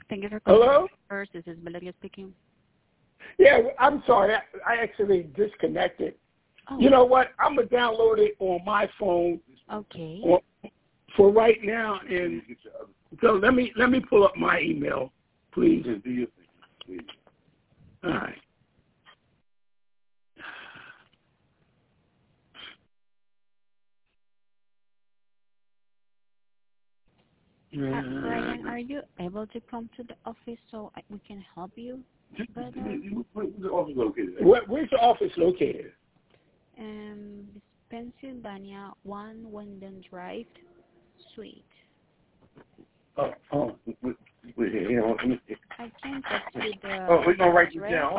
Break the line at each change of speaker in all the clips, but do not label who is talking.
Thank you for calling.
Hello?
First, this is Valeria speaking.
Yeah, I'm sorry. I actually disconnected.
Oh.
You know what? I'm going to download it on my phone.
Okay.
For right now. And so let me pull up my email, please. All right.
Ryan, are you able to come to the office so we can help you better?
Where's the office located?
Where's the office located?
Pennsylvania, 1 Wyndham Drive, Suite.
Oh.
I can text you the
we're going to write this down.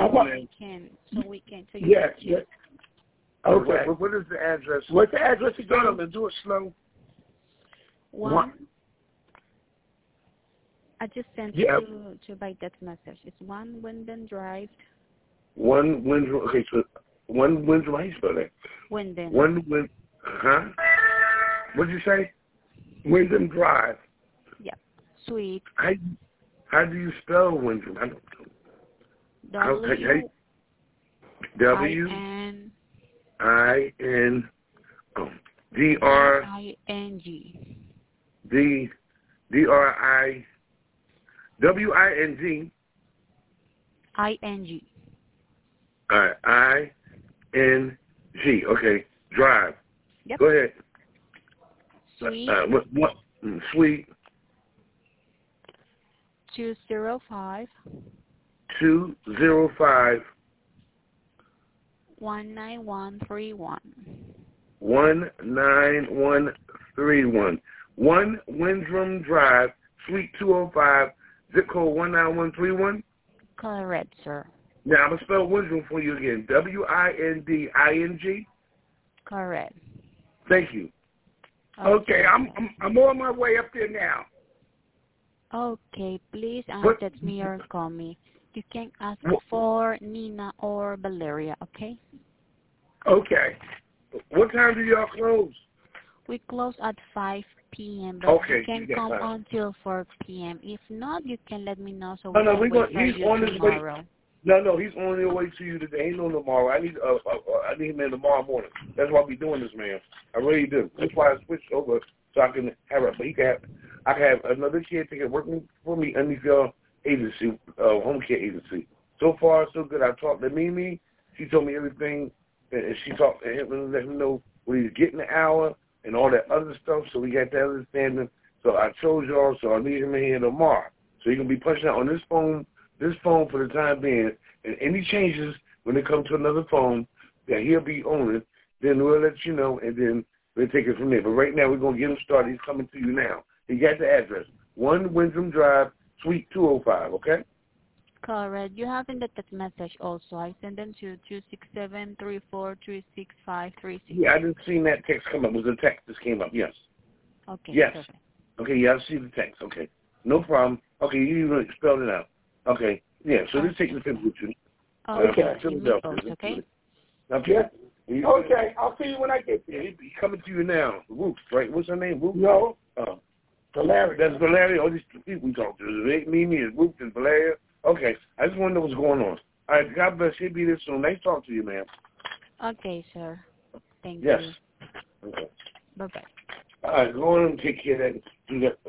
Yes. Okay.
What is the address?
What's the address again?
And do it slow.
One. I just sent to by text message. It's 1 Wyndham Drive.
1 Wyndham. Okay, so 1 Wyndham. How you spell that?
Wyndham.
1 Wyndham. What did you say?
Wyndham Drive.
Yep. Suite.
How do you spell Wyndham? I don't know. W-I-N-D-R-I-N-G. W-I-N-G.
I-N-G.
All right, I-N-G. Okay, Drive.
Yep.
Go ahead.
Suite.
What? Suite.
205.
205.
19131.
19131. 1 Wyndham Drive, Suite 205, zip code 19131.
Correct, sir.
Now I'm gonna spell Wyndham for you again. W-I-N-D-I-N-G.
Correct.
Thank you.
Okay, I'm on my way up there now.
Okay, please text me or call me. You can ask for Nina or Valeria, okay?
Okay.
What time do y'all close?
We close at 5 p.m., but you can come
time.
until 4 p.m. If not, you can let me know so
No,
we can wait for
he's
you
on his
tomorrow.
way. No, he's on his way to you today. Ain't no tomorrow. I need him in tomorrow morning. That's why we doing this, man. I really do. That's why I switched over so I can have it. But I can have another caretaker working for me underneath your agency, home care agency. So far, so good. I talked to Mimi. She told me everything, and she talked to him and let him know what he's getting an hour and all that other stuff. So we got that understanding. So I chose y'all. So I need him in here tomorrow. So he can be punching out on this phone for the time being, and any changes when it comes to another phone that he'll be owning, then we'll let you know, and then we'll take it from there. But right now, we're going to get him started. He's coming to you now. He got the address, 1 Wyndham Drive, Suite 205, okay?
Correct. You have in the text message also. I sent them to 267-3436-536.
Yeah, I didn't see that text come up. It was a text that came up, yes.
Okay,
yes.
Perfect.
Okay, yeah, I see the text. Okay, no problem. Okay, you even spelled it out. Okay, yeah, so this takes the picture with you.
Okay,
Okay.
Okay, I'll see you when I get there.
He's coming to you now. Ruth, right? What's her name? Ruth?
No. Valeria.
That's Valeria. All these people we talk to. Mimi and Ruth and Valeria. Okay, I just want to know what's going on. All right, God bless. He'll be there soon. Nice talk to you, ma'am.
Okay, sir. Thank
you.
Yes.
Okay.
Bye-bye.
All right, go on and take care of that. Do that.